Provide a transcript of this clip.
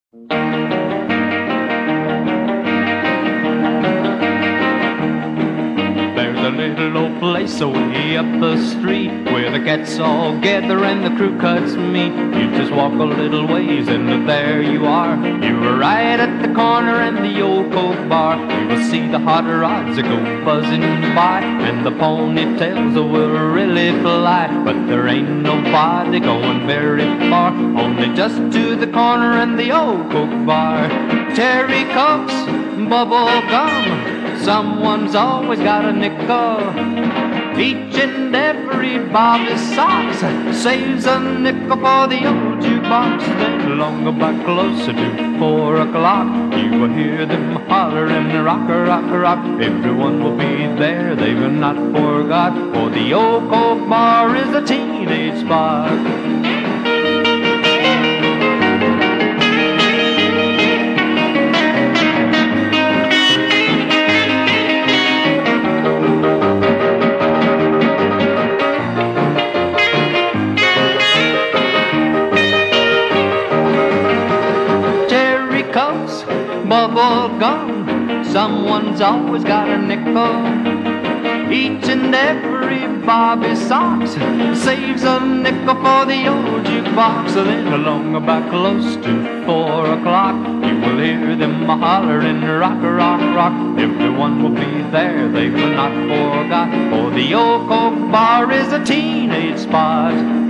There's a little old place away up the street where the cats all gather and the crew cuts meat. You just walk a little ways and there you are. You're right at the corner and the old Coke bar. You will see the hot rods that go buzzing by, and the ponytails will really fly. But there ain't nobody going very far, only just to the corner and the old Coke bar. Cherry Cokes, bubble gum, someone's always got a nickel. Each and every Bobby's socks saves a nickel for the old jukebox. Then along about closer to 4 o'clock, you will hear them hollering, rock, rock, rock. Everyone will be there, they will not forgot, for the old Coke bar is a teenage spot. Bubble gum, someone's always got a nickel. Each and every Bobby socks saves a nickel for the old jukebox. Then along about close to 4 o'clock, you will hear them hollering, rock, rock, rock. Everyone will be there, they will not forgot, for the old Coke bar is a teenage spot.